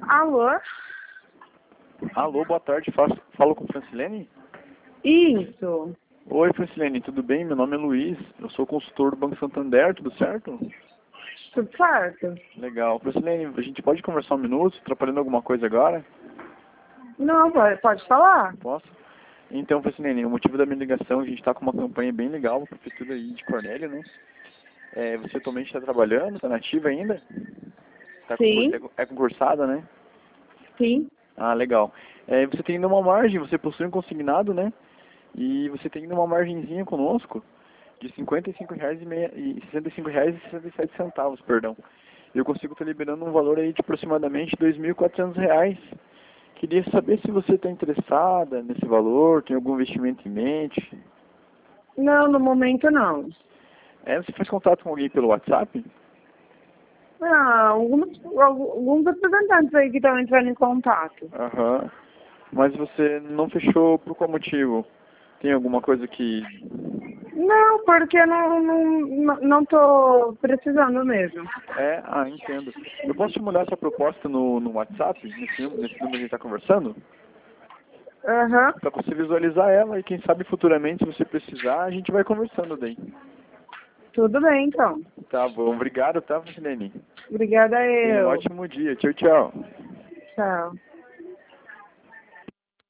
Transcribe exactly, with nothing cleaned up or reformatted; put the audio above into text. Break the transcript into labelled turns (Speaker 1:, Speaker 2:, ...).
Speaker 1: Alô?
Speaker 2: Alô, boa tarde. Faço, falo com Francilene?
Speaker 1: Isso.
Speaker 2: Oi, Francilene, tudo bem? Meu nome é Luiz. Eu sou consultor do Banco Santander, tudo certo?
Speaker 1: Tudo certo?
Speaker 2: Legal. Francilene, a gente pode conversar um minuto? Atrapalhando alguma coisa agora?
Speaker 1: Não, pode, pode falar.
Speaker 2: Posso? Então, Francilene, o motivo da minha ligação, a gente está com uma campanha bem legal para a prefeitura aí de Cornélio, né? É, você atualmente está trabalhando, está nativa ainda? Tá concur-
Speaker 1: Sim,
Speaker 2: é, é concursada, né?
Speaker 1: sim.
Speaker 2: Ah, legal. É, você tem ainda uma margem, você possui um consignado, né? E você tem ainda uma margenzinha conosco de cinquenta e cinco reais e, meia, e sessenta e cinco reais e sessenta e sete centavos, perdão. Eu consigo estar liberando um valor aí de aproximadamente dois mil e quatrocentos reais. Queria saber se você está interessada nesse valor, tem algum investimento em mente.
Speaker 1: Não, no momento não.
Speaker 2: É, você faz contato com alguém pelo WhatsApp?
Speaker 1: Ah, alguns, alguns representantes aí que estão entrando em contato.
Speaker 2: Aham. Mas você não fechou por qual motivo? Tem alguma coisa que...
Speaker 1: Não, porque eu não, não, não tô precisando mesmo.
Speaker 2: É, ah, entendo. Eu posso te mandar essa proposta no, no WhatsApp, nesse, num- nesse número que a gente está conversando?
Speaker 1: Aham,
Speaker 2: Para você visualizar ela e quem sabe futuramente, se você precisar, a gente vai conversando daí.
Speaker 1: tudo bem então.
Speaker 2: Tá bom, obrigado, tá, Francilene?
Speaker 1: Obrigada
Speaker 2: Tenha um
Speaker 1: eu.
Speaker 2: ótimo dia. Tchau, tchau.
Speaker 1: Tchau.